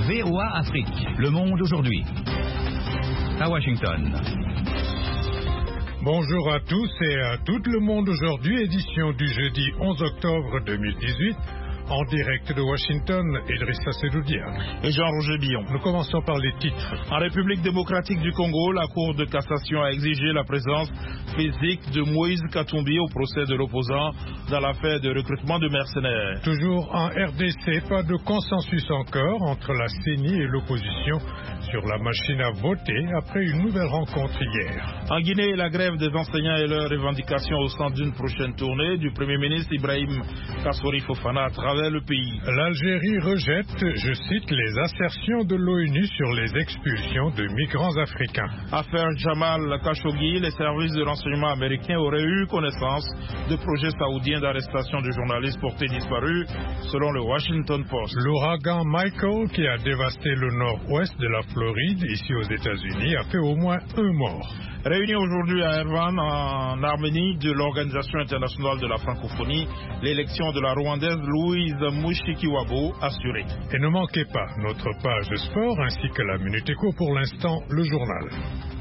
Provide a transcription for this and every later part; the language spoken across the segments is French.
VOA Afrique, le monde aujourd'hui. À Washington. Bonjour à tous et à tout le monde aujourd'hui, édition du jeudi 11 octobre 2018. En direct de Washington, Idrissa Sedoudia et Jean-Roger Billon. Nous commençons par les titres. En République démocratique du Congo, la Cour de cassation a exigé la présence physique de Moïse Katumbi au procès de l'opposant dans l'affaire de recrutement de mercenaires. Toujours en RDC, pas de consensus encore entre la CENI et l'opposition sur la machine à voter après une nouvelle rencontre hier. En Guinée, la grève des enseignants et leurs revendications au centre d'une prochaine tournée du Premier ministre Ibrahim Kassory Fofana à travers le pays. L'Algérie rejette, je cite, les assertions de l'ONU sur les expulsions de migrants africains. Affaire Jamal Khashoggi, les services de renseignement américains auraient eu connaissance de projets saoudiens d'arrestation de journalistes portés disparus, selon le Washington Post. L'ouragan Michael, qui a dévasté le nord-ouest de la Floride, ici aux États-Unis, a fait au moins un mort. Réunie aujourd'hui à Erevan, en Arménie, de l'Organisation internationale de la francophonie, l'élection de la Rwandaise Louise Mushikiwabo assurée. Et ne manquez pas notre page de sport ainsi que la Minute Éco, pour l'instant, le journal.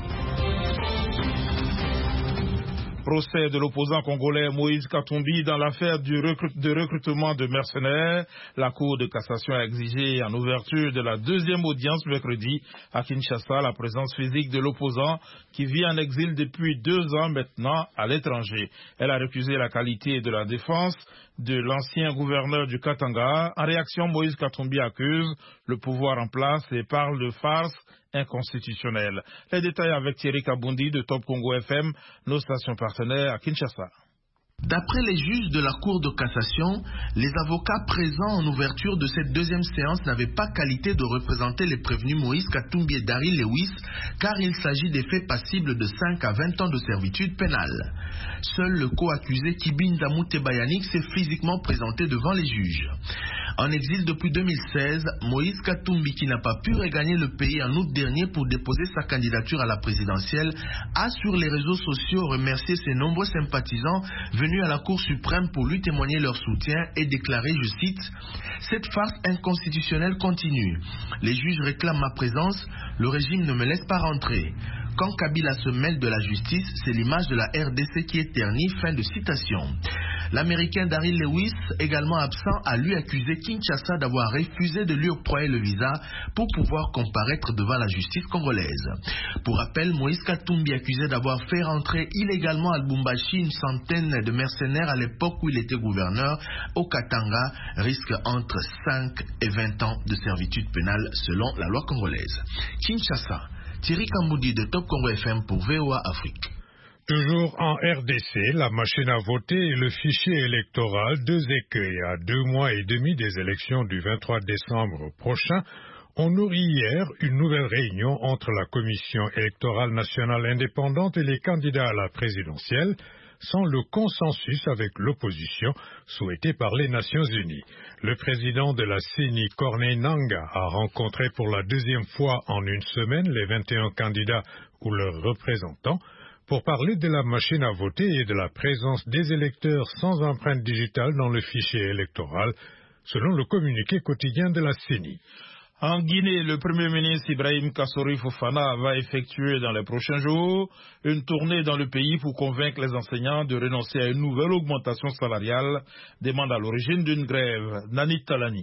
Procès de l'opposant congolais Moïse Katumbi dans l'affaire de recrutement de mercenaires. La Cour de cassation a exigé en ouverture de la deuxième audience mercredi à Kinshasa la présence physique de l'opposant qui vit en exil depuis 2 ans maintenant à l'étranger. Elle a récusé la qualité de la défense de l'ancien gouverneur du Katanga. En réaction, Moïse Katumbi accuse le pouvoir en place et parle de farce inconstitutionnelle. Les détails avec Thierry Kabundi de Top Congo FM, nos stations partenaires à Kinshasa. D'après les juges de la Cour de cassation, les avocats présents en ouverture de cette deuxième séance n'avaient pas qualité de représenter les prévenus Moïse Katumbi et Daryl Lewis, car il s'agit des faits passibles de 5 à 20 ans de servitude pénale. Seul le co-accusé Kibinda Mutebayanik s'est physiquement présenté devant les juges. En exil depuis 2016, Moïse Katumbi, qui n'a pas pu regagner le pays en août dernier pour déposer sa candidature à la présidentielle, a sur les réseaux sociaux remercié ses nombreux sympathisants venus à la Cour suprême pour lui témoigner leur soutien et déclaré, je cite, « Cette farce inconstitutionnelle continue. Les juges réclament ma présence, le régime ne me laisse pas rentrer. Quand Kabila se mêle de la justice, c'est l'image de la RDC qui est ternie. » Fin de citation. L'Américain Daryl Lewis, également absent, a lui accusé Kinshasa d'avoir refusé de lui octroyer le visa pour pouvoir comparaître devant la justice congolaise. Pour rappel, Moïse Katumbi, accusé d'avoir fait rentrer illégalement à Lubumbashi une centaine de mercenaires à l'époque où il était gouverneur au Katanga, risque entre 5 et 20 ans de servitude pénale selon la loi congolaise. Kinshasa, Thierry Kamboudi de Top Congo FM pour VOA Afrique. Toujours en RDC, la machine à voter et le fichier électoral, 2 écueils à 2 mois et demi des élections du 23 décembre prochain, ont nourri hier une nouvelle réunion entre la Commission électorale nationale indépendante et les candidats à la présidentielle, sans le consensus avec l'opposition souhaité par les Nations Unies. Le président de la CENI, Corneille Nangaa, a rencontré pour la 2e fois en une semaine les 21 candidats ou leurs représentants pour parler de la machine à voter et de la présence des électeurs sans empreinte digitale dans le fichier électoral, selon le communiqué quotidien de la CENI. En Guinée, le Premier ministre Ibrahim Kassory Fofana va effectuer dans les prochains jours une tournée dans le pays pour convaincre les enseignants de renoncer à une nouvelle augmentation salariale, demande à l'origine d'une grève. Nani Talani.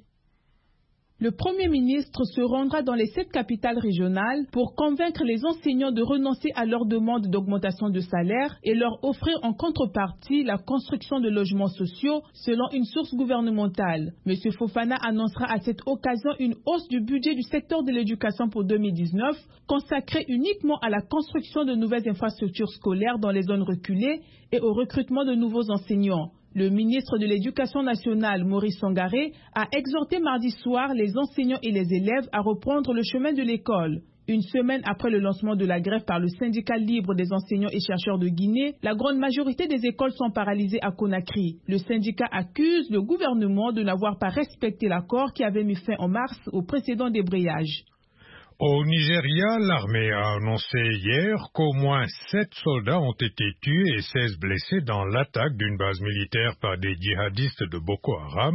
Le Premier ministre se rendra dans les 7 capitales régionales pour convaincre les enseignants de renoncer à leur demande d'augmentation de salaire et leur offrir en contrepartie la construction de logements sociaux selon une source gouvernementale. M. Fofana annoncera à cette occasion une hausse du budget du secteur de l'éducation pour 2019 consacrée uniquement à la construction de nouvelles infrastructures scolaires dans les zones reculées et au recrutement de nouveaux enseignants. Le ministre de l'Éducation nationale, Maurice Sangaré, a exhorté mardi soir les enseignants et les élèves à reprendre le chemin de l'école. Une semaine après le lancement de la grève par le syndicat libre des enseignants et chercheurs de Guinée, la grande majorité des écoles sont paralysées à Conakry. Le syndicat accuse le gouvernement de n'avoir pas respecté l'accord qui avait mis fin en mars au précédent débrayage. Au Nigeria, l'armée a annoncé hier qu'au moins 7 soldats ont été tués et 16 blessés dans l'attaque d'une base militaire par des djihadistes de Boko Haram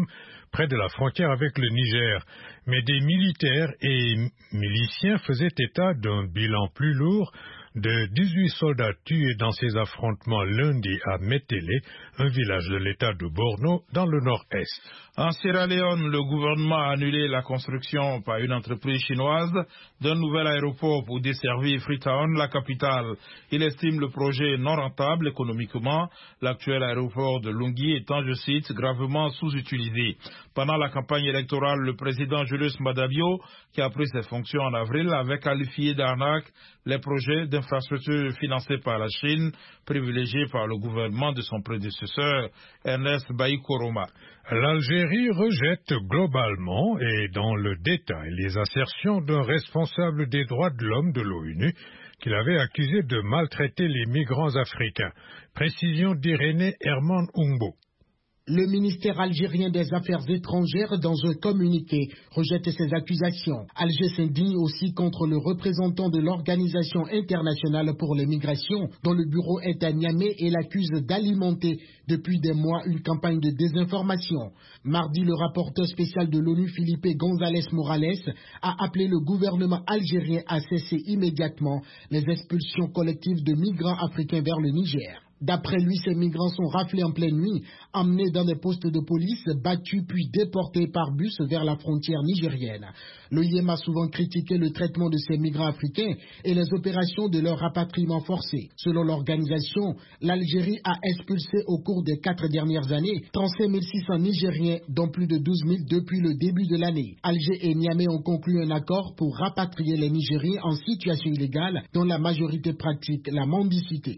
près de la frontière avec le Niger. Mais des militaires et miliciens faisaient état d'un bilan plus lourd de 18 soldats tués dans ces affrontements lundi à Metele, un village de l'État de Borno, dans le nord-est. En Sierra Leone, le gouvernement a annulé la construction par une entreprise chinoise d'un nouvel aéroport pour desservir Freetown, la capitale. Il estime le projet non rentable économiquement, l'actuel aéroport de Lungi étant, je cite, gravement sous-utilisé. Pendant la campagne électorale, le président Julius Maada Bio, qui a pris ses fonctions en avril, avait qualifié d'arnaque les projets d'infrastructures financés par la Chine, privilégiés par le gouvernement de son prédécesseur, Ernest Bai Koroma. L'Algérie rejette globalement et dans le détail les assertions d'un responsable des droits de l'homme de l'ONU qu'il avait accusé de maltraiter les migrants africains. Précision d'Irénée Herman Umbo. Le ministère algérien des Affaires étrangères, dans un communiqué, rejette ces accusations. Alger s'indigne aussi contre le représentant de l'Organisation internationale pour les migrations, dont le bureau est à Niamey, et l'accuse d'alimenter depuis des mois une campagne de désinformation. Mardi, le rapporteur spécial de l'ONU, Felipe González Morales, a appelé le gouvernement algérien à cesser immédiatement les expulsions collectives de migrants africains vers le Niger. D'après lui, ces migrants sont raflés en pleine nuit, emmenés dans des postes de police, battus puis déportés par bus vers la frontière nigérienne. L'OIM a souvent critiqué le traitement de ces migrants africains et les opérations de leur rapatriement forcé. Selon l'organisation, l'Algérie a expulsé au cours des 4 dernières années 35 600 Nigériens, dont plus de 12 000 depuis le début de l'année. Alger et Niamey ont conclu un accord pour rapatrier les Nigériens en situation illégale, dont la majorité pratique la mendicité.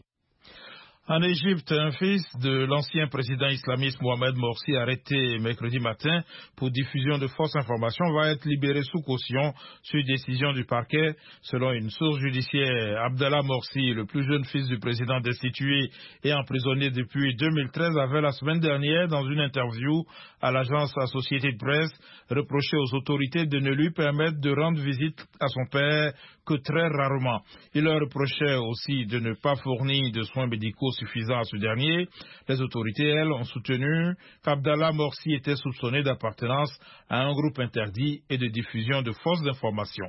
En Égypte, un fils de l'ancien président islamiste Mohamed Morsi, arrêté mercredi matin pour diffusion de fausses informations, va être libéré sous caution sur décision du parquet. Selon une source judiciaire, Abdallah Morsi, le plus jeune fils du président destitué et emprisonné depuis 2013, avait la semaine dernière, dans une interview à l'agence Associated Press, reproché aux autorités de ne lui permettre de rendre visite à son père que très rarement. Il leur reprochait aussi de ne pas fournir de soins médicaux suffisants à ce dernier. Les autorités, elles, ont soutenu qu'Abdallah Morsi était soupçonné d'appartenance à un groupe interdit et de diffusion de fausses informations.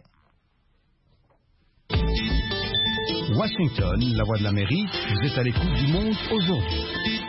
Washington, la voix de l'Amérique, vous êtes à l'écoute du monde aujourd'hui.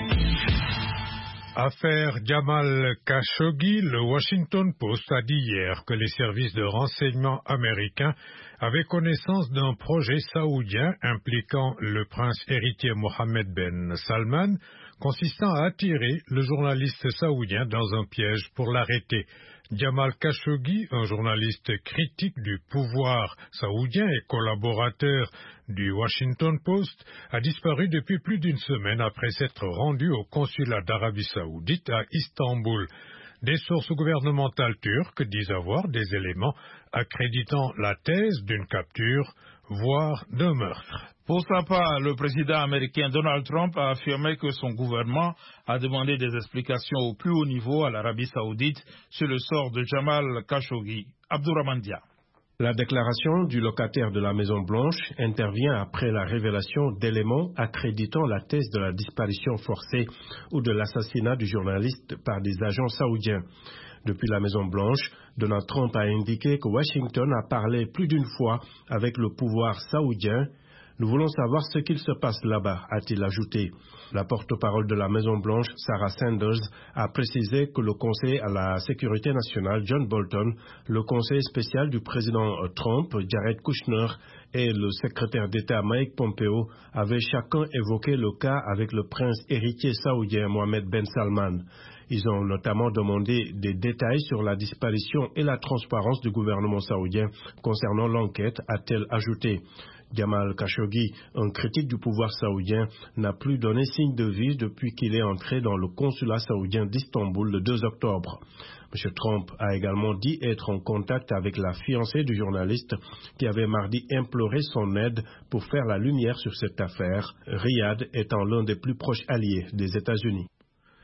Affaire Jamal Khashoggi, le Washington Post a dit hier que les services de renseignement américains avaient connaissance d'un projet saoudien impliquant le prince héritier Mohammed Ben Salman, consistant à attirer le journaliste saoudien dans un piège pour l'arrêter. Jamal Khashoggi, un journaliste critique du pouvoir saoudien et collaborateur du Washington Post, a disparu depuis plus d'une semaine après s'être rendu au consulat d'Arabie Saoudite à Istanbul. Des sources gouvernementales turques disent avoir des éléments accréditant la thèse d'une capture, voire d'un meurtre. Pour sa part, le président américain Donald Trump a affirmé que son gouvernement a demandé des explications au plus haut niveau à l'Arabie Saoudite sur le sort de Jamal Khashoggi. Abdourahmane Dia. La déclaration du locataire de la Maison-Blanche intervient après la révélation d'éléments accréditant la thèse de la disparition forcée ou de l'assassinat du journaliste par des agents saoudiens. Depuis la Maison-Blanche, Donald Trump a indiqué que Washington a parlé plus d'une fois avec le pouvoir saoudien. Nous voulons savoir ce qu'il se passe là-bas, a-t-il ajouté. La porte-parole de la Maison-Blanche, Sarah Sanders, a précisé que le conseiller à la sécurité nationale, John Bolton, le conseiller spécial du président Trump, Jared Kushner, et le secrétaire d'État Mike Pompeo avaient chacun évoqué le cas avec le prince héritier saoudien Mohammed Ben Salman. Ils ont notamment demandé des détails sur la disparition et la transparence du gouvernement saoudien concernant l'enquête, a-t-elle ajouté. Jamal Khashoggi, un critique du pouvoir saoudien, n'a plus donné signe de vie depuis qu'il est entré dans le consulat saoudien d'Istanbul le 2 octobre. M. Trump a également dit être en contact avec la fiancée du journaliste qui avait mardi imploré son aide pour faire la lumière sur cette affaire, Riyad étant l'un des plus proches alliés des États-Unis.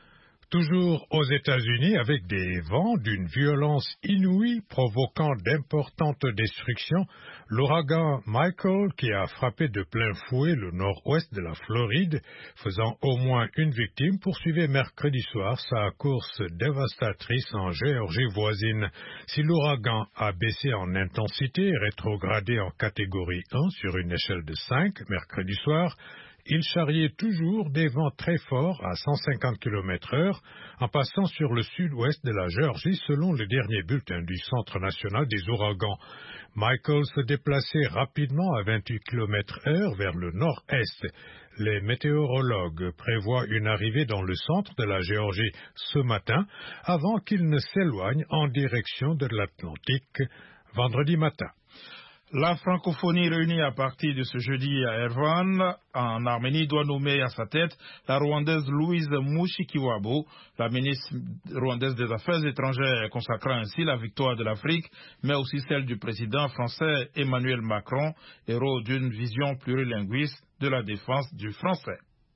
Toujours aux États-Unis, avec des vents d'une violence inouïe provoquant d'importantes destructions, l'ouragan Michael, qui a frappé de plein fouet le nord-ouest de la Floride, faisant au moins une victime, poursuivait mercredi soir sa course dévastatrice en Géorgie voisine. Si l'ouragan a baissé en intensité et rétrogradé en catégorie 1 sur une échelle de 5 mercredi soir, il charriait toujours des vents très forts à 150 km/h en passant sur le sud-ouest de la Géorgie selon le dernier bulletin du Centre national des ouragans. Michael se déplaçait rapidement à 28 km/h vers le nord-est. Les météorologues prévoient une arrivée dans le centre de la Géorgie ce matin avant qu'il ne s'éloigne en direction de l'Atlantique vendredi matin. La francophonie réunie à partir de ce jeudi à Erevan, en Arménie, doit nommer à sa tête la Rwandaise Louise Mushikiwabo, la ministre rwandaise des Affaires étrangères, consacrant ainsi la victoire de l'Afrique, mais aussi celle du président français Emmanuel Macron, héros d'une vision plurilinguiste de la défense du français.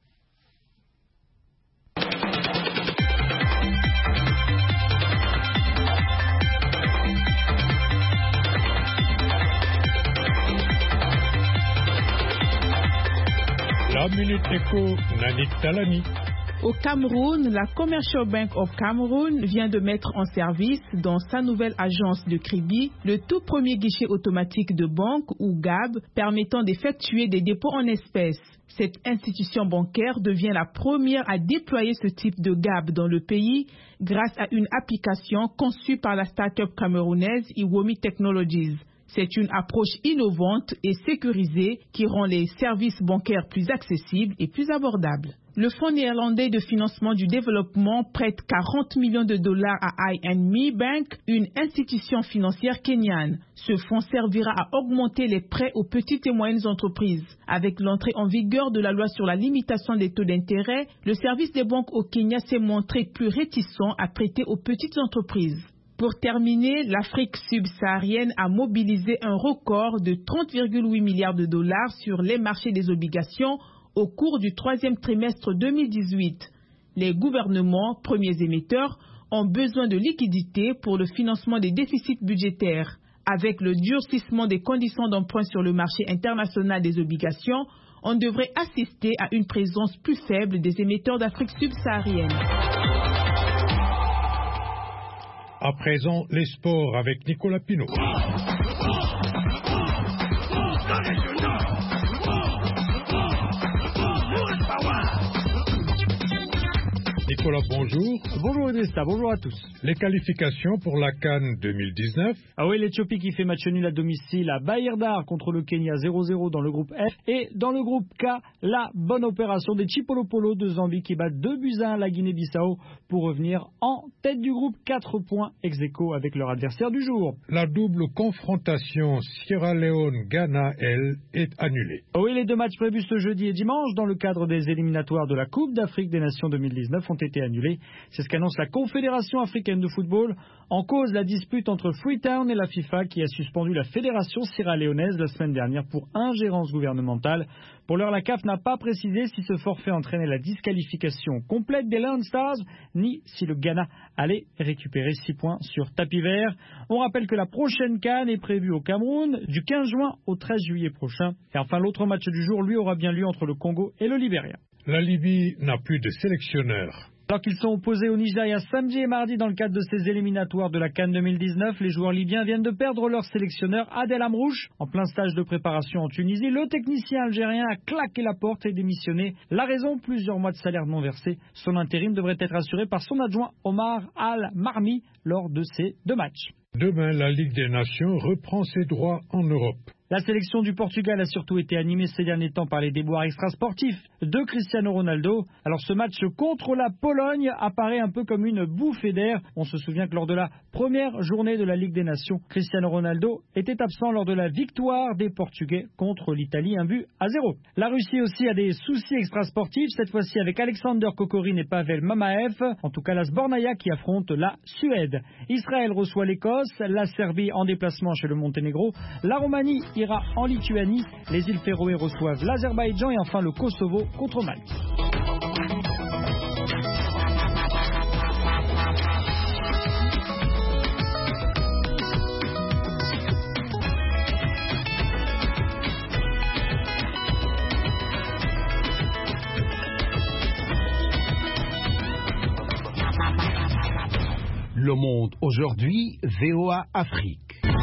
La Minute Éco, Nanik Talani. Au Cameroun, la Commercial Bank of Cameroon vient de mettre en service dans sa nouvelle agence de crédit le tout premier guichet automatique de banque ou GAB permettant d'effectuer des dépôts en espèces. Cette institution bancaire devient la première à déployer ce type de GAB dans le pays grâce à une application conçue par la start-up camerounaise Iwomi Technologies. C'est une approche innovante et sécurisée qui rend les services bancaires plus accessibles et plus abordables. Le Fonds néerlandais de financement du développement prête 40 millions de dollars à I&Me Bank, une institution financière kenyane. Ce fonds servira à augmenter les prêts aux petites et moyennes entreprises. Avec l'entrée en vigueur de la loi sur la limitation des taux d'intérêt, le service des banques au Kenya s'est montré plus réticent à prêter aux petites entreprises. Pour terminer, l'Afrique subsaharienne a mobilisé un record de 30,8 milliards de dollars sur les marchés des obligations au cours du troisième trimestre 2018. Les gouvernements, premiers émetteurs, ont besoin de liquidités pour le financement des déficits budgétaires. Avec le durcissement des conditions d'emprunt sur le marché international des obligations, on devrait assister à une présence plus faible des émetteurs d'Afrique subsaharienne. À présent, les sports avec Nicolas Pinault. Nicolas, bonjour. Bonjour Odessa, bonjour à tous. Les qualifications pour la CAN 2019. Ah oui, l'Éthiopie qui fait match nul à domicile à Bayerdar contre le Kenya 0-0 dans le groupe F. Et dans le groupe K, la bonne opération des Chipolopolo de Zambie qui battent 2-1 la Guinée-Bissau pour revenir en tête du groupe, 4 points ex-aequo avec leur adversaire du jour. La double confrontation Sierra Leone-Ghana, elle, est annulée. Ah oui, les deux matchs prévus ce jeudi et dimanche dans le cadre des éliminatoires de la Coupe d'Afrique des Nations 2019 ont été annulés. C'est ce qu'annonce la Confédération africaine de football. En cause, la dispute entre Freetown et la FIFA qui a suspendu la fédération sierra-léonaise la semaine dernière pour ingérence gouvernementale. Pour l'heure, la CAF n'a pas précisé si ce forfait entraînait la disqualification complète des Lion Stars, ni si le Ghana allait récupérer 6 points sur tapis vert. On rappelle que la prochaine CAN est prévue au Cameroun du 15 juin au 13 juillet prochain. Et enfin, l'autre match du jour, lui, aura bien lieu entre le Congo et le Libéria. La Libye n'a plus de sélectionneur. Alors qu'ils sont opposés au Nigeria samedi et mardi dans le cadre de ces éliminatoires de la CAN 2019, les joueurs libyens viennent de perdre leur sélectionneur Adel Amrouche. En plein stage de préparation en Tunisie, le technicien algérien a claqué la porte et démissionné. La raison, plusieurs mois de salaire non versés. Son intérim devrait être assuré par son adjoint Omar Al-Marmi lors de ces 2 matchs. Demain, la Ligue des Nations reprend ses droits en Europe. La sélection du Portugal a surtout été animée ces derniers temps par les déboires extrasportifs de Cristiano Ronaldo. Alors ce match contre la Pologne apparaît un peu comme une bouffée d'air. On se souvient que lors de la première journée de la Ligue des Nations, Cristiano Ronaldo était absent lors de la victoire des Portugais contre l'Italie, 1-0. La Russie aussi a des soucis extrasportifs, cette fois-ci avec Alexander Kokorin et Pavel Mamaev. En tout cas la Sbornaïa qui affronte la Suède. Israël reçoit l'Écosse, la Serbie en déplacement chez le Monténégro, la Roumanie ira en Lituanie, les îles Féroé reçoivent l'Azerbaïdjan et enfin le Kosovo contre Malte. Le Monde aujourd'hui, VOA Afrique.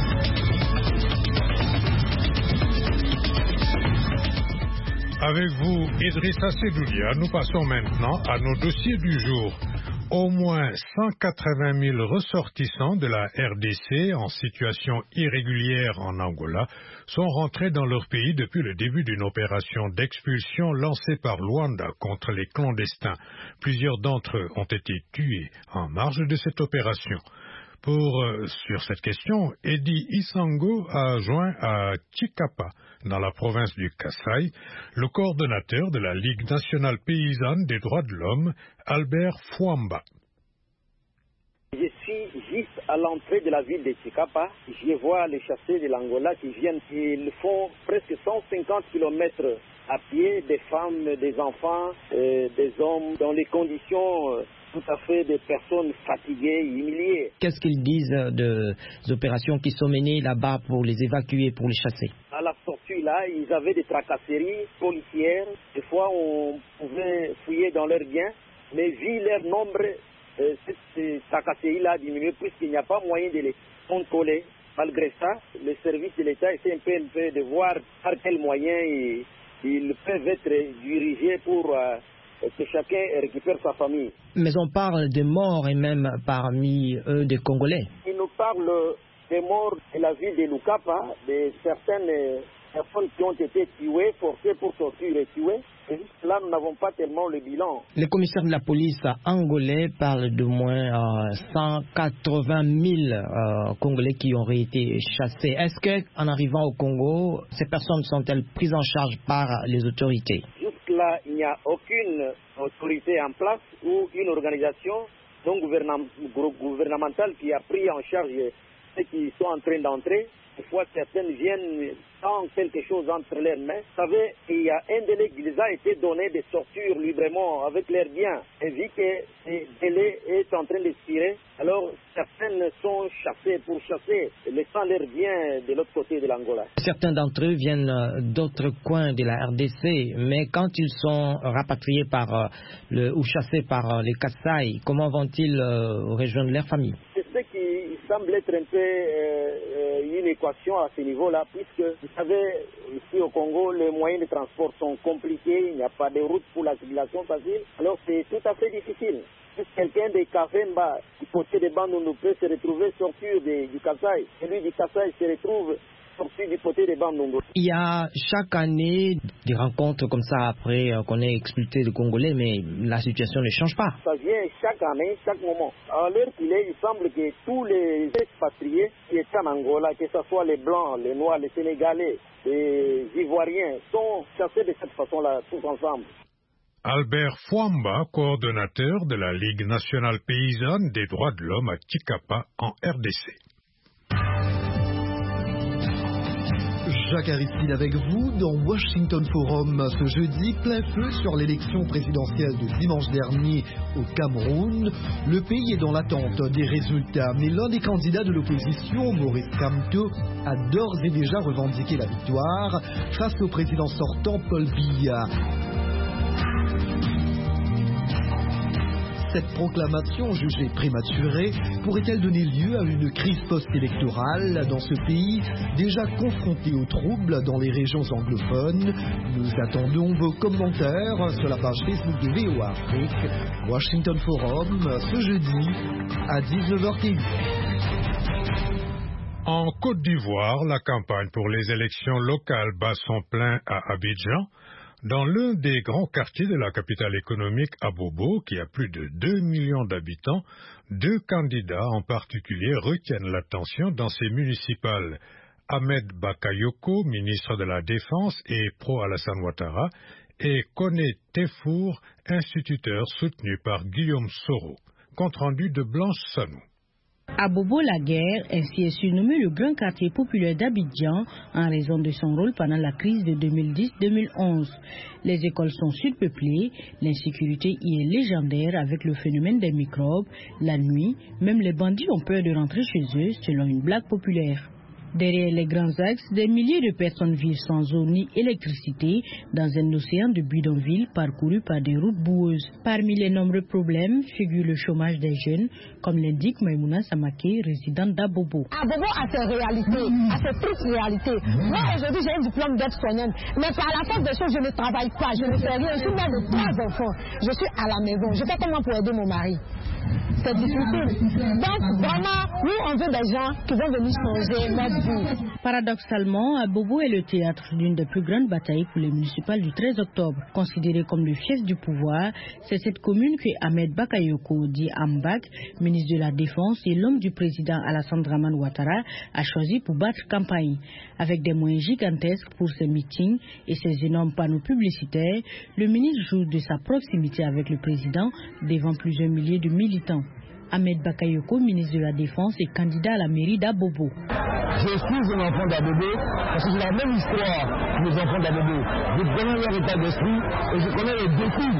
Avec vous, Idrissa Sedoulia, nous passons maintenant à nos dossiers du jour. Au moins 180 000 ressortissants de la RDC en situation irrégulière en Angola sont rentrés dans leur pays depuis le début d'une opération d'expulsion lancée par Luanda contre les clandestins. Plusieurs d'entre eux ont été tués en marge de cette opération. Sur cette question, Eddie Isango a joint à Chikapa, dans la province du Kasaï, le coordonnateur de la Ligue nationale paysanne des droits de l'homme, Albert Fouamba. Je suis juste à l'entrée de la ville de Chikapa. Je vois les chasseurs de l'Angola qui viennent. Ils font presque 150 km à pied, des femmes, des enfants, des hommes, dans les conditions tout à fait des personnes fatiguées, humiliées. Qu'est-ce qu'ils disent des opérations qui sont menées là-bas pour les évacuer, pour les chasser? À la sortie là, ils avaient des tracasseries policières. Des fois, on pouvait fouiller dans leurs biens, mais vu leur nombre, ces tracasseries-là diminuent puisqu'il n'y a pas moyen de les contrôler. Malgré ça, les services de l'État essaient un peu de voir par quels moyens ils peuvent être dirigés pour que chacun récupère sa famille. Mais on parle de morts et même parmi eux des Congolais. Ils nous parlent des morts de la ville de Lukapa, de certaines personnes qui ont été tuées, forcées pour torture et tuées. Et là, nous n'avons pas tellement le bilan. Les commissaires de la police angolais parlent de moins 180 000 Congolais qui auraient été chassés. Est-ce qu'en arrivant au Congo, ces personnes sont-elles prises en charge par les autorités? Jusque-là, il n'y a aucune autorité en place ou une organisation non gouvernementale qui a pris en charge ceux qui sont en train d'entrer. Des fois, certaines viennent sans quelque chose entre leurs mains. Vous savez, il y a un délai qui les a été donné de sortir librement avec leurs biens. Et vu que ce délai est en train d'expirer, alors certaines sont chassées pour chasser, laissant leurs biens de l'autre côté de l'Angola. Certains d'entre eux viennent d'autres coins de la RDC, mais quand ils sont rapatriés ou chassés par les Kasaï, comment vont-ils rejoindre leur famille? C'est ce qui semble être un peu une équation à ce niveau-là, puisque, vous savez, ici au Congo, les moyens de transport sont compliqués, il n'y a pas de route pour la circulation facile, alors c'est tout à fait difficile. Si quelqu'un de Kavemba, du côté de Bandundu, peut se retrouver sortir du Kasaï, celui du Kasaï se retrouve sorti du côté de Bandundu. Il y a chaque année des rencontres comme ça après qu'on ait expulsé les Congolais, mais la situation ne change pas. Ça vient chaque année, chaque moment. À l'heure qu'il est, il semble que tous les expatriés qui étaient en Angola, que ce soit les Blancs, les Noirs, les Sénégalais, les Ivoiriens, sont chassés de cette façon-là, tous ensemble. Albert Fouamba, coordonnateur de la Ligue nationale paysanne des droits de l'homme à Chikapa, en RDC. Jacques Aristide avec vous dans Washington Forum ce jeudi, plein feu sur l'élection présidentielle de dimanche dernier au Cameroun. Le pays est dans l'attente des résultats, mais l'un des candidats de l'opposition, Maurice Kamto, a d'ores et déjà revendiqué la victoire face au président sortant Paul Biya. Cette proclamation, jugée prématurée, pourrait-elle donner lieu à une crise post-électorale dans ce pays déjà confronté aux troubles dans les régions anglophones? Nous attendons vos commentaires sur la page Facebook de VOA Afrique, Washington Forum, ce jeudi à 19h15. En Côte d'Ivoire, la campagne pour les élections locales bat son plein à Abidjan. Dans l'un des grands quartiers de la capitale économique, Abobo, qui a plus de 2 millions d'habitants, 2 candidats en particulier retiennent l'attention dans ces municipales. Ahmed Bakayoko, ministre de la Défense et pro-Alassane Ouattara, et Koné Tefour, instituteur soutenu par Guillaume Soro. Compte rendu de Blanche Sanou. Abobo-la-Guerre, ainsi est surnommé le grand quartier populaire d'Abidjan en raison de son rôle pendant la crise de 2010-2011. Les écoles sont surpeuplées, l'insécurité y est légendaire avec le phénomène des microbes. La nuit, même les bandits ont peur de rentrer chez eux selon une blague populaire. Derrière les grands axes, des milliers de personnes vivent sans eau ni électricité dans un océan de bidonvilles parcouru par des routes boueuses. Parmi les nombreux problèmes figure le chômage des jeunes, comme l'indique Maïmouna Samake, résidente d'Abobo. Abobo a ses réalités, a ses tristes réalités. Moi aujourd'hui j'ai un diplôme d'aide-soignante, mais par la force des choses je ne travaille pas, je ne fais rien. Je suis mère de 3 enfants, je suis à la maison, je fais comment pour aider mon mari. C'est difficile. Donc vraiment, nous on veut des gens qui vont venir changer notre vie. Paradoxalement, Abobo est le théâtre d'une des plus grandes batailles pour les municipales du 13 octobre. Considéré comme le fief du pouvoir, c'est cette commune que Ahmed Bakayoko, dit Ambak, ministre de la Défense et l'homme du président Alassane Dramane Ouattara, a choisi pour battre campagne. Avec des moyens gigantesques pour ses meetings et ses énormes panneaux publicitaires, le ministre joue de sa proximité avec le président devant plusieurs milliers de militants. Ahmed Bakayoko, ministre de la Défense et candidat à la mairie d'Abobo. Je suis un enfant d'Abobo parce que j'ai la même histoire que les enfants d'Abobo. Je connais leur état d'esprit et je connais les défis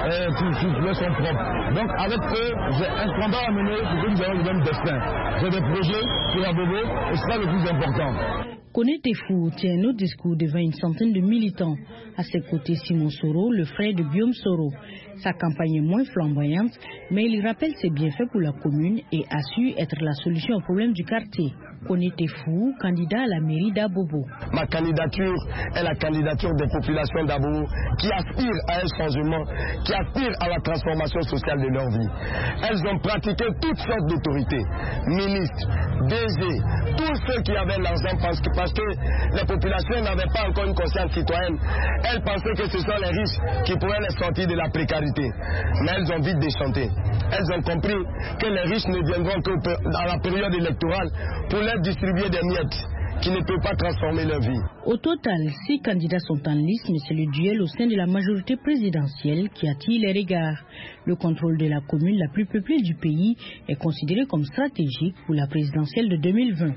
qui leur sont propres. Donc avec eux, j'ai un combat à mener pour que nous ayons le même destin. J'ai des projets pour Abobo et c'est ça le plus important. Kone Tefou tient un autre discours devant une centaine de militants. À ses côtés, Simon Soro, le frère de Guillaume Soro. Sa campagne est moins flamboyante, mais il rappelle ses bienfaits pour la commune et assure être la solution au problème du quartier. Kone Tefou, candidat à la mairie d'Abobo. Ma candidature est la candidature des populations d'Abobo qui aspirent à un changement, qui aspirent à la transformation sociale de leur vie. Elles ont pratiqué toutes sortes d'autorités, ministres, DG, tous ceux qui avaient l'argent parce que les populations n'avaient pas encore une conscience citoyenne. Elles pensaient que ce sont les riches qui pourraient les sortir de la précarité. Mais elles ont vite déchanté. Elles ont compris que les riches ne viendront que dans la période électorale pour leur distribuer des miettes qui ne peuvent pas transformer leur vie. Au total, 6 candidats sont en liste, mais c'est le duel au sein de la majorité présidentielle qui attire les regards. Le contrôle de la commune la plus peuplée du pays est considéré comme stratégique pour la présidentielle de 2020.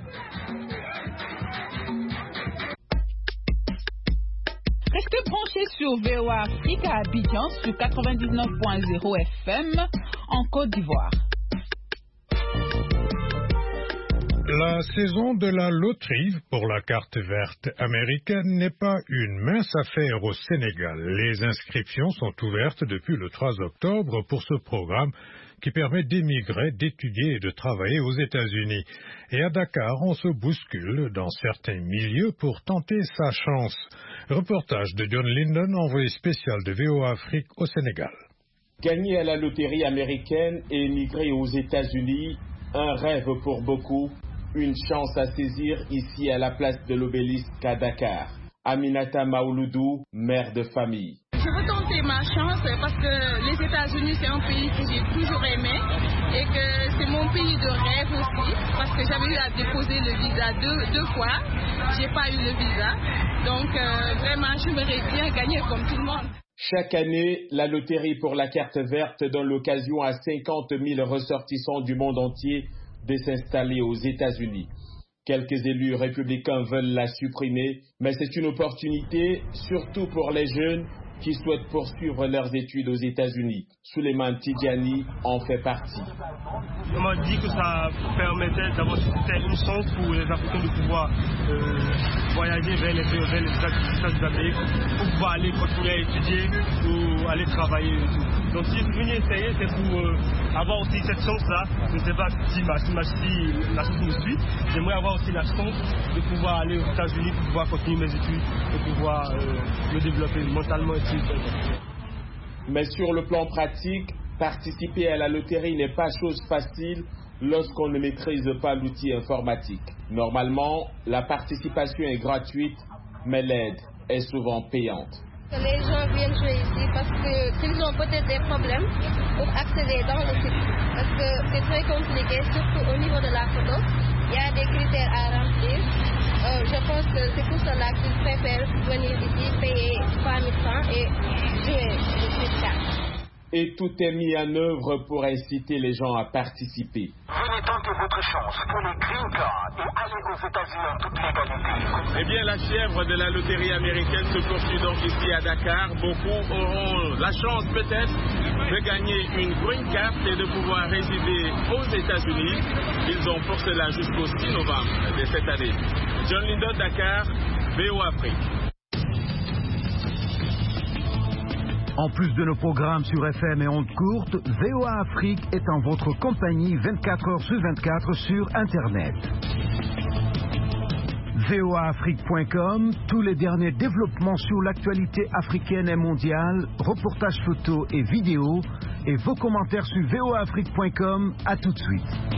Restez branchés sur VOA Afrique à Abidjan sur 99.0 FM en Côte d'Ivoire. La saison de la loterie pour la carte verte américaine n'est pas une mince affaire au Sénégal. Les inscriptions sont ouvertes depuis le 3 octobre pour ce programme qui permet d'émigrer, d'étudier et de travailler aux États-Unis. Et à Dakar, on se bouscule dans certains milieux pour tenter sa chance. Reportage de John Linden, envoyé spécial de VOA Afrique au Sénégal. Gagner à la loterie américaine et émigrer aux États-Unis, un rêve pour beaucoup, une chance à saisir ici à la place de l'Obélisque à Dakar. Aminata Maouloudou, mère de famille. Je veux tenter ma chance parce que les États-Unis, c'est un pays que j'ai toujours aimé et que c'est mon pays de rêve aussi parce que j'avais eu à déposer le visa deux fois. J'ai pas eu le visa. Donc vraiment, j'aimerais bien gagner comme tout le monde. Chaque année, la loterie pour la carte verte donne l'occasion à 50 000 ressortissants du monde entier de s'installer aux États-Unis. Quelques élus républicains veulent la supprimer, mais c'est une opportunité, surtout pour les jeunes qui souhaitent poursuivre leurs études aux États-Unis. Souleymane Tidjani en fait partie. On m'a dit que ça permettait d'avoir une chance pour les Africains de pouvoir voyager vers les États d'Amérique pour pouvoir aller continuer à étudier ou aller travailler. Donc si je suis venu essayer, c'est pour avoir aussi cette chance-là. Je ne sais pas si la chance me suit. J'aimerais avoir aussi la chance de pouvoir aller aux États-Unis pour pouvoir continuer mes études et pouvoir me développer mentalement et physiquement. Mais sur le plan pratique, participer à la loterie n'est pas chose facile lorsqu'on ne maîtrise pas l'outil informatique. Normalement, la participation est gratuite, mais l'aide est souvent payante. Les gens viennent jouer ici parce qu'ils ont peut-être des problèmes pour accéder dans le site. Parce que c'est très compliqué, surtout au niveau de la photo. Il y a des critères à remplir. Je pense que c'est pour cela qu'ils préfèrent venir ici, payer 3 000 francs et jouer le site carte. Et tout est mis en œuvre pour inciter les gens à participer. Venez tenter votre chance pour les green cards et allez aux États-Unis en toute légalité. Eh bien, la fièvre de la loterie américaine se poursuit donc ici à Dakar. Beaucoup auront la chance peut-être de gagner une green card et de pouvoir résider aux États-Unis. Ils ont pour cela jusqu'au 6 novembre de cette année. John Lindon, Dakar, VOA Afrique. En plus de nos programmes sur FM et ondes courtes, VOA Afrique est en votre compagnie 24 heures sur 24 sur Internet. voaafrique.com, tous les derniers développements sur l'actualité africaine et mondiale, reportages photos et vidéos, et vos commentaires sur voaafrique.com. À tout de suite.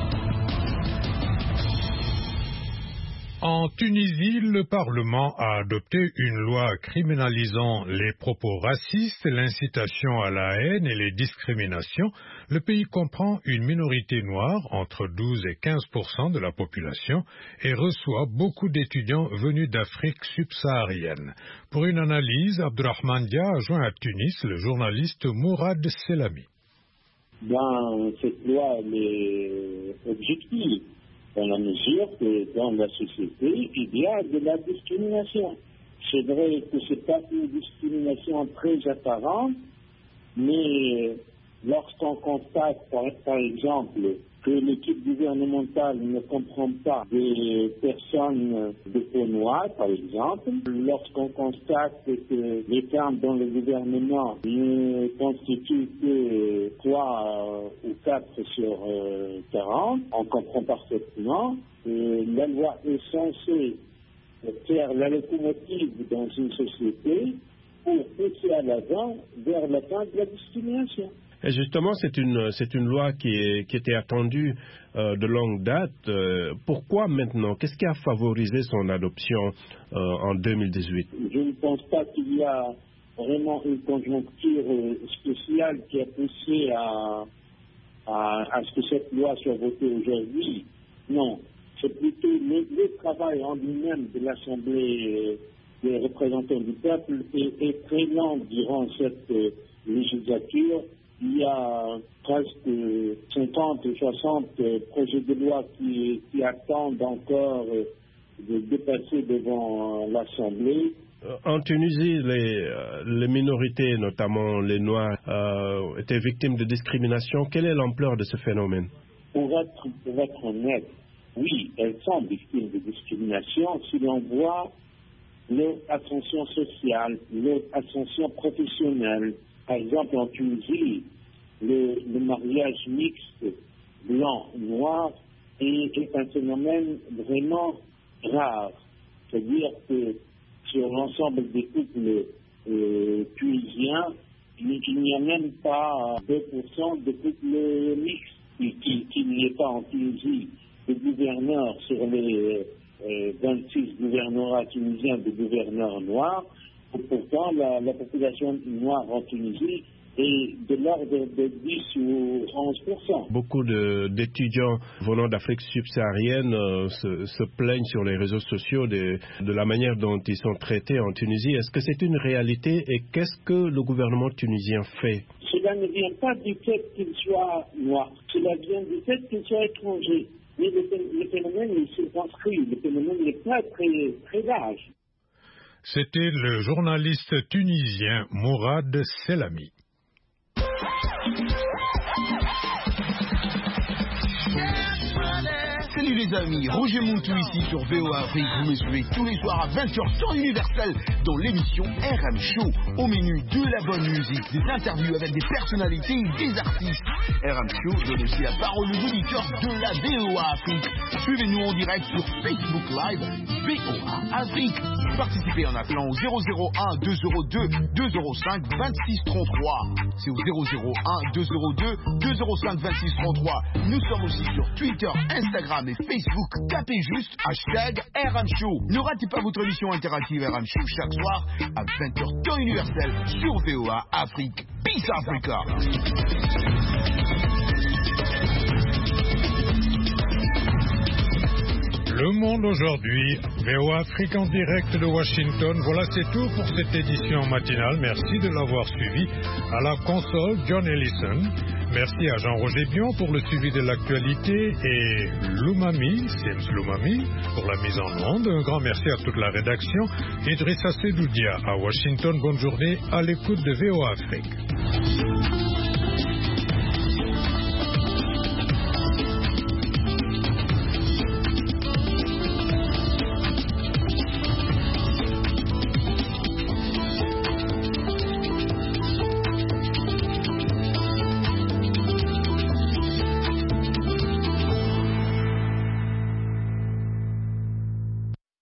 En Tunisie, le Parlement a adopté une loi criminalisant les propos racistes, l'incitation à la haine et les discriminations. Le pays comprend une minorité noire, entre 12 et 15% de la population, et reçoit beaucoup d'étudiants venus d'Afrique subsaharienne. Pour une analyse, Abdurrahman Dia a joint à Tunis le journaliste Mourad Selami. Cette loi est objective, dans la mesure que dans la société, il y a de la discrimination. C'est vrai que ce n'est pas une discrimination très apparente, mais lorsqu'on constate, par exemple, que l'équipe gouvernementale ne comprend pas des personnes de peau noire, par exemple, lorsqu'on constate que les femmes dans le gouvernement ne constituent que 3 ou 4 sur 40, on comprend parfaitement que la loi est censée faire la locomotive dans une société pour pousser à l'avant vers la fin de la discrimination. Et justement, c'est une loi qui était attendue de longue date. Pourquoi maintenant? Qu'est-ce qui a favorisé son adoption en 2018? Je ne pense pas qu'il y a vraiment une conjoncture spéciale qui a poussé à ce que cette loi soit votée aujourd'hui. Non, c'est plutôt le travail en lui-même de l'Assemblée des représentants du peuple est très lent durant cette législature. Il y a presque 50 ou 60 projets de loi qui attendent encore de dépasser devant l'Assemblée. En Tunisie, les minorités, notamment les Noirs, étaient victimes de discrimination. Quelle est l'ampleur de ce phénomène? Pour être honnête, oui, elles sont victimes de discrimination si l'on voit leur ascension sociale, leur ascension professionnelle. Par exemple, en Tunisie, le mariage mixte blanc-noir est un phénomène vraiment rare. C'est-à-dire que sur l'ensemble des couples tunisiens, il n'y a même pas 2% de couples mixtes. Qu'il n'y ait pas en Tunisie de gouverneurs sur les 26 gouvernorats tunisiens de gouverneurs noirs. Pourtant, la population noire en Tunisie est de l'ordre de 10 ou 11%. Beaucoup d'étudiants venant d'Afrique subsaharienne se plaignent sur les réseaux sociaux de la manière dont ils sont traités en Tunisie. Est-ce que c'est une réalité et qu'est-ce que le gouvernement tunisien fait? Cela ne vient pas du fait qu'ils soient noirs, cela vient du fait qu'ils soient étrangers. Mais le phénomène est circonscrit, le phénomène n'est pas très large. C'était le journaliste tunisien Mourad Selami. Salut les amis, Roger Montou ici sur VOA Afrique. Vous me suivez tous les soirs à 20h temps universel dans l'émission RM Show. Au menu de la bonne musique, des interviews avec des personnalités et des artistes. RM Show donne aussi la parole aux auditeurs de la VOA Afrique. Suivez-nous en direct sur Facebook Live VOA Afrique. Participez en appelant au 001 202 205 26 33. C'est au 001 202 205 26 33. Nous sommes aussi sur Twitter, Instagram et Facebook. Tapez juste hashtag RM Show. Ne ratez pas votre émission interactive RM Show chaque soir à 20h temps universel sur VOA Afrique. Peace Africa. Le Monde aujourd'hui, VOA Afrique en direct de Washington. Voilà, c'est tout pour cette édition matinale. Merci de l'avoir suivi. À la console, John Ellison. Merci à Jean-Roger Bion pour le suivi de l'actualité et Sims Loumami pour la mise en onde. Un grand merci à toute la rédaction. Idrissa Sedoudia à Washington. Bonne journée à l'écoute de VOA Afrique.